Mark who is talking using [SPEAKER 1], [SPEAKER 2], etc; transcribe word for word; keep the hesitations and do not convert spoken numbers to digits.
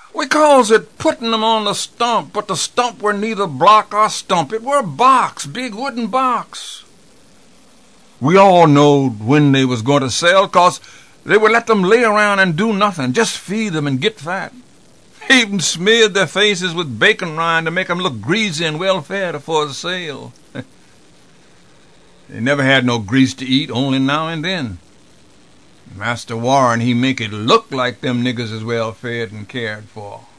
[SPEAKER 1] We calls it putting them on the stump, but the stump were neither block or stump. It were a box, big wooden box. We all knowed when they was going to sell, 'cause they would let them lay around and do nothing, just feed them and get fat. They even smeared their faces with bacon rind to make them look greasy and well-fed afore the sale. They never had no grease to eat, only now and then. Master Warren, he make it look like them niggers is well-fed and cared for.